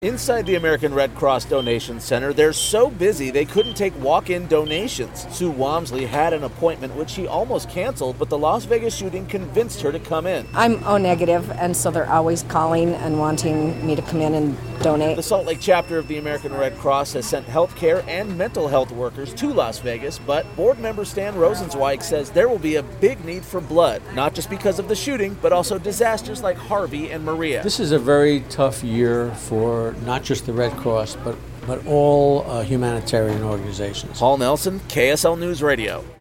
Inside the American Red Cross Donation Center, they're so busy they couldn't take walk-in donations. Sue Walmsley had an appointment which she almost canceled, but the Las Vegas shooting convinced her to come in. I'm O negative, and so they're always calling and wanting me to come in and donate. The Salt Lake chapter of the American Red Cross has sent healthcare and mental health workers to Las Vegas, but board member Stan Rosenzweig says there will be a big need for blood, not just because of the shooting, but also disasters like Harvey and Maria. This is a very tough year for not just the Red Cross, but all humanitarian organizations. Paul Nelson, KSL News Radio.